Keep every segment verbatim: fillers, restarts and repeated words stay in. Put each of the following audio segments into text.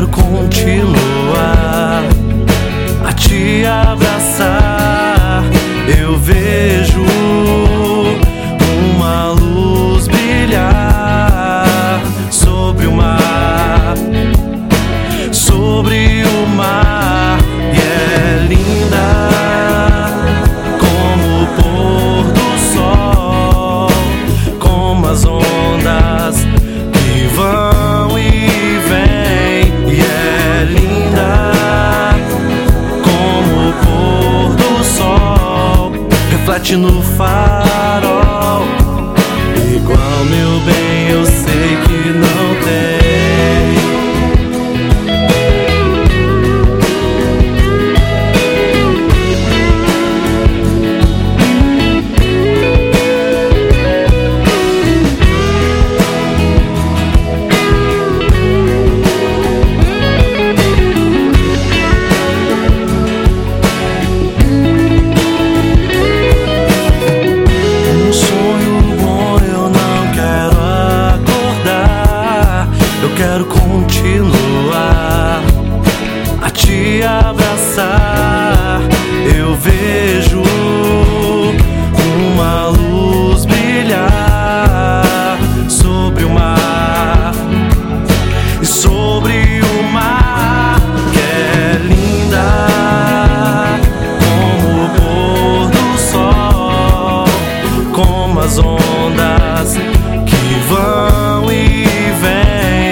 quero continuar a te abraçar. Eu vejo uma luz brilhar sobre o mar, sobre o mar, e é linda como o pôr do sol, como as ondas que vão e vêm, e é linda como o pôr do sol, reflete no farol. Igual, meu bem, eu sei que não tem. Quero continuar a te abraçar. Eu vejo uma luz brilhar sobre o mar, e sobre o mar, que é linda como o pôr do sol, como as ondas que vão e vêm.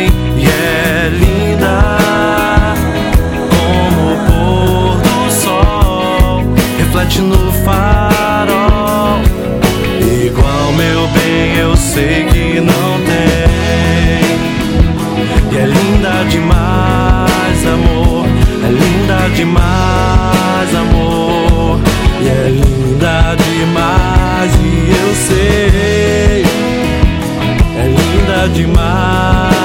No farol, igual, meu bem, eu sei que não tem. E é linda demais, amor, é linda demais, amor, e é linda demais, e eu sei, é linda demais.